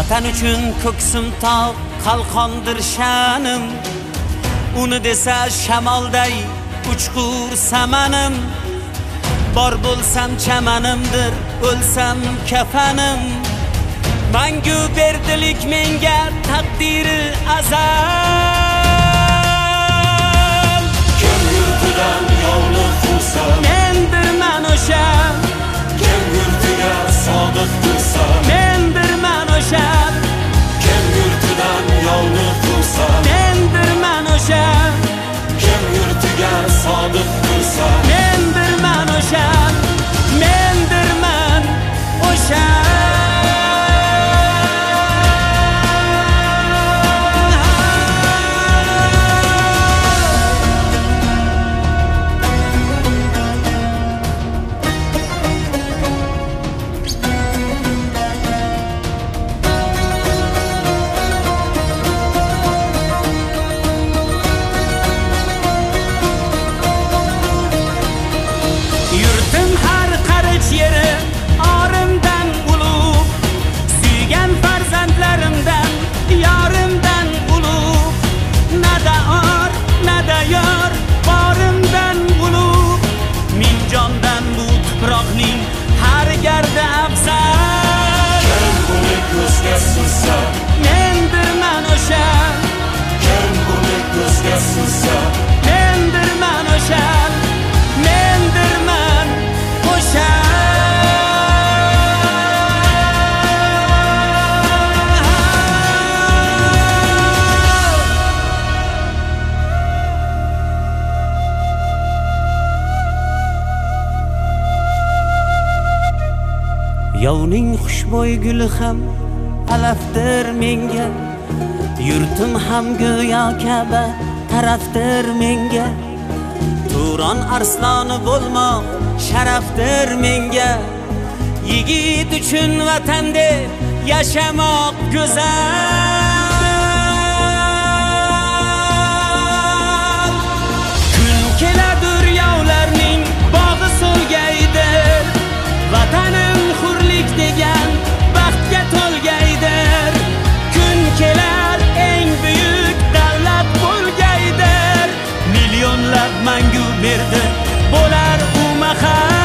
Vatan uchun ko'ksim tog' qalqondir sha'nim, uni desa shamolday uchqur samanim. Bor bo'lsam chamanimdir, o'lsam kafanim. Mangu berdilik menga taqdiri azal. Kim yurtidan yovni quvsa, mendirman o'sha. kim yurtiga sodiq tursa, mendirman o'sha. kim yurtidan yovni quvsa, mendirman o'sha. kim yurtiga sodiq tursa, mendirman o'sha. mendirman o'sha. Yurtim har qarich yeri orimdan ulug', suygan farzandlarimdan yorimdan ulug'. Nada or, nada yor, borimdan ulug'. Min jondan bu tuproqning har gardi afzal. kim buni ko'zga sursa, mendirman o'sha. kim buni ko'zga sursa, mendirman o'sha. mendirman o'sha. Yovning xushbo'y guli ham alafdir menga, yurtim ham go'yo Ka'ba tarafdir menga. Turon arsloni bo'lmoq sharafdir menga, yigit uchun vatanda yashamoq go'zal. Kun keladur yovlarning bog'i so'lgaydir, vatanim hurlik degan baxtga to'lgaydir. Kun kelar eng buyuk davlat bo'lgaydir, millionlab mangu berdi bo'lar u mahal.